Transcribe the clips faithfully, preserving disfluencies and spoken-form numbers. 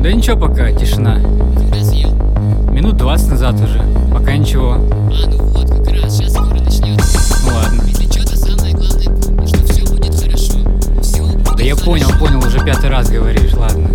Да ничего пока, тишина. Когда съел? Минут двадцать назад уже. Пока ничего. А, ну вот, как раз, сейчас скоро начнется. Ну ладно. Если что-то самое главное помни, что все будет хорошо. Все будет Да я хорошо. понял, понял, уже пятый раз говоришь, ладно.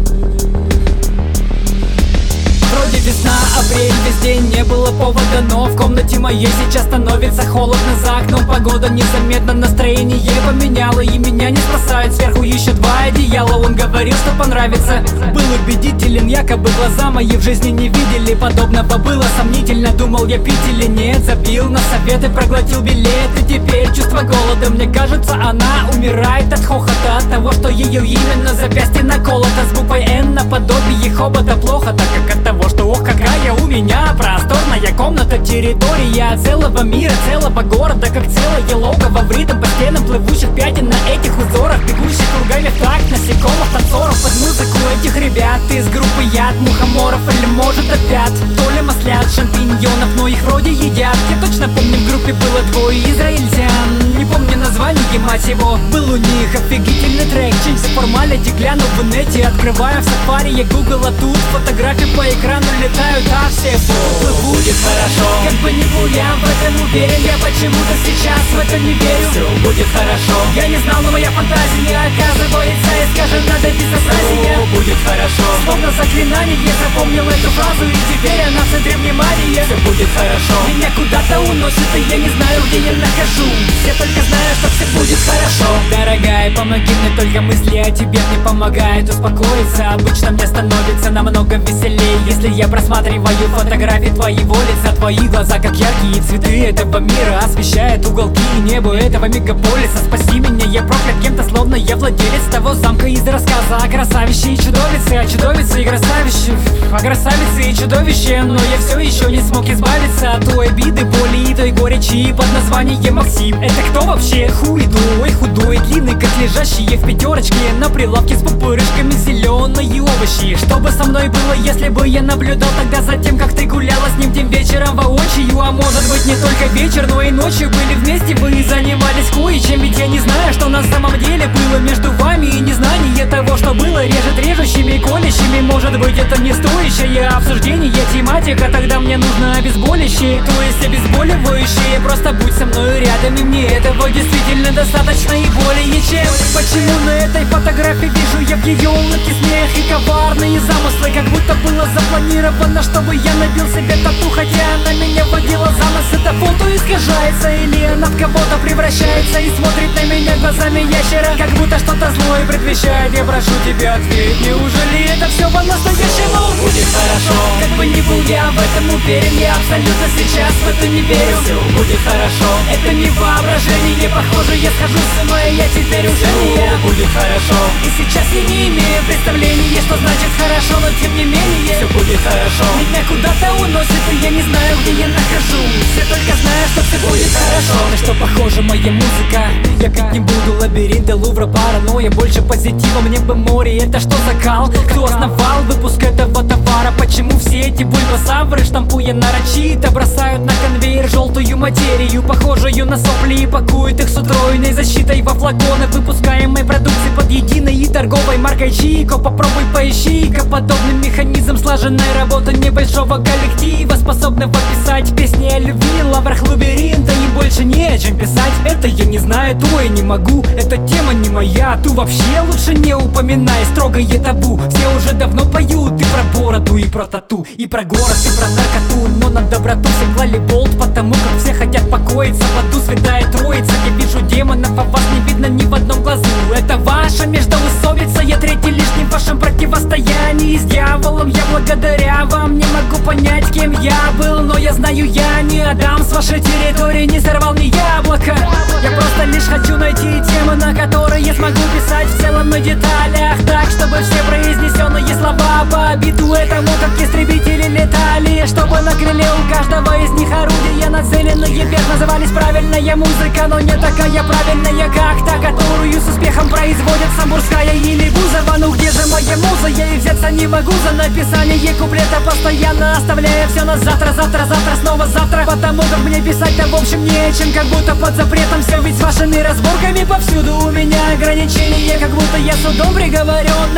Вроде весна, апрель, весь день не было повода, но в комнате моей сейчас становится холодно. За окном погода незаметно, настроение поменяла, и меня не спасает сверху еще два одеяла. Он говорил, что понравится, был убедителен, якобы глаза мои в жизни не видели подобного. Было сомнительно, думал я пить или нет, забил на советы, проглотил билет. И теперь чувство голода, мне кажется, она умирает от хохота, от того, что ее имя на запястье наколото с буквой Н наподобие хобота. Плохо, так как от того, что ох, какая у меня просторная комната, территория целого мира, целого города, как целое логово в ритм по стенам плывущих пятен на этих узорах, бегущих кругами в такт насекомых, танцоров под музыку этих ребят из группы Яд, мухоморов или может опять то ли маслят шампиньонов, но их вроде едят. Я точно помню, в группе было двое израильтян, не помню название, мать его. Был у них офигительный трек, чинься формалити, гляну в инете, открываю в сафари я Google, а тут фотографии по экрану летают, а все фу, будет хорошо. Как бы ни был я в этом уверен, я почему-то сейчас в это не верю. Все будет хорошо. Я не знал, но моя фантазия оказывается искажена до безобразия. Будет хорошо. Словно заклинание я запомнил эту фразу, и теперь она в центре внимания. Все будет хорошо. Меня куда-то уносит, и я не знаю, где я нахожусь. Я только знаю, что все будет хорошо. Дорогая, помоги мне, только мысли о тебе мне помогают успокоиться. Обычно мне становится намного веселее, если я просматриваю фотографии твоего лица. Твои глаза, как яркие цветы этого мира, освещают уголки и небо этого мегаполиса. Спаси меня, я проклят кем-то, словно я владелец того замка из рассказа о красавище и чудовице, о чудовице и красавище, о красавице и чудовище. Но я все еще не смог избавиться от той обиды, боли и той горечи под названием Максим. Это кто вообще? Худой, худой, длинный, как лежащие в пятерочке на прилавке с пупырышками зеленые овощи. Что бы со мной было, если бы я наблюдал тогда за тем, как ты гуляла с ним тем вечером воочию? А может быть, не только вечер, но и ночью были вместе вы и занимались кое-чем. Ведь я не знаю, что на самом деле было между вами, и незнание того, что было, режет режущими и колящими. Может быть, это не стоящее обсуждение тематика, тогда мне нужно обезболивающее, то есть обезболивающее. Просто будь со мной рядом, и мне этого действительно достаточно и более чем. Почему на этой фотографии вижу я в ее улыбке смех и коварные замыслы, как будто было запланировано, чтобы я набил себе тату, хотя она меня водила за нос. Это фото искажается, или она в кого-то превращается и смотрит на меня глазами ящера, как будто что-то злое предвещает. Я прошу тебя, ответь, неужели это все по-настоящему? Будет хорошо. Как бы ни был я в этом уверен, я абсолютно сейчас в это не верю. Все будет хорошо. Это не воображение, похоже, я схожу с ума, и я теперь уже не я. Будет хорошо. И сейчас я не имею представления, что значит хорошо, но тем не менее все будет хорошо. Меня куда-то уносит, и я не знаю, где я нахожусь. Я только знаю, что все будет хорошо. На что похожа моя музыка? Я пить не буду, лабиринты Лувра, паранойя, больше позитива, мне бы море. Это что за кал? Кто основал выпуск этого товара? Почему все эти бульбасавры, штампуя нарочито, бросают на конвейер желтую материю, похожую на сопли, и пакуют их с утроенной защитой во флаконы выпускаемой продукции под единой и торговой маркой Чико? Попробуй поищи-ка подобный механизм слаженной работы небольшого коллектива, способного писать песни о любви, лаврах лабиринта, и больше не о чем писать. Это я не знаю, то я не могу, эта тема не моя, ту вообще лучше не упоминай, строгое табу. Все уже давно поют и про бороду, и про тату, и про город, и про наркоту, но на доброту все клали болт, потому как все хотят покоиться в аду святая троица. Я вижу демонов, а вас не видно ни в одном глазу. Это ваша междоусобица, я третий лишний в вашем противостоянии с дьяволом. Я благодаря вам не могу понять, кем я был, но я знаю, я не отдам с вашей территории, не сорвал ни яблоко. Я просто лишь хочу найти темы, на которые смогу писать в целом и деталях, так, чтобы все произнесенные слова по биту этому, как истребители летали, чтобы на крыле у каждого из них орудия нацеленные вверх назывались правильная музыка, но не такая правильная, как та, которую с успехом производят Самбурская или Бузова. Ну где же моя муза? Я и взяться не могу за написание куплета, постоянно оставляя все на завтра, завтра, завтра, снова завтра, потому как мне писать-то в общем не о чем, как будто под запретом все, ведь с вашими разборками повсюду у меня ограничения, как будто я судом приговорен.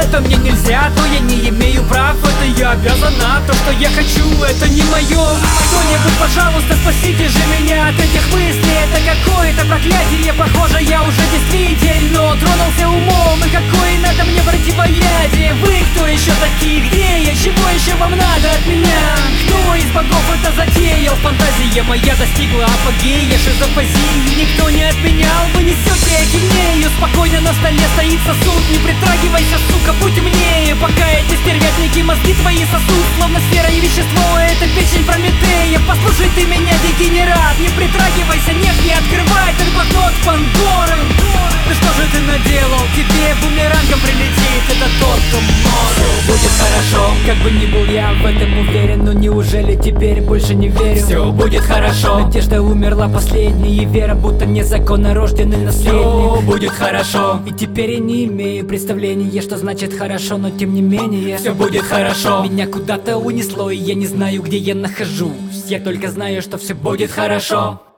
это мне нельзя, то я не имею прав, это я обязана. То, что я хочу, это не мое. Кто-нибудь, пожалуйста, спасите же меня от этих мыслей. Это какое-то проклятие, похоже, я уже действительно тронулся умом. И какое надо мне противоядие? Вы кто еще такие? Где я? Чего еще вам надо от меня? Кто из богов это затеял? Фантазия моя достигла апогея, шизофазии никто не отменял. Вы несете ахинею, спокойно на столе стоит сосуд. Не притрагивайся, сука, будь умнее, пока эти стервятники мозги твои сосуд. Словно сфера и вещество, это печень Прометея. Послушай ты меня, дегенерат, не притрагивайся, нет, не открывай этот блокнот Пандоры. Да что же ты наделал? Тебе бумерангом прилетит, это тот, кто может. Будет хорошо, как бы ни был я в этом уверен. Но неужели теперь больше не верю? Все будет хорошо. Надежда умерла последней, и вера будто незаконно рожденный наследник. Все будет хорошо. И теперь я не имею представления, что значит хорошо, но тем не менее все будет хорошо. Меня куда-то унесло, и я не знаю, где я нахожусь. Я только знаю, что все будет хорошо.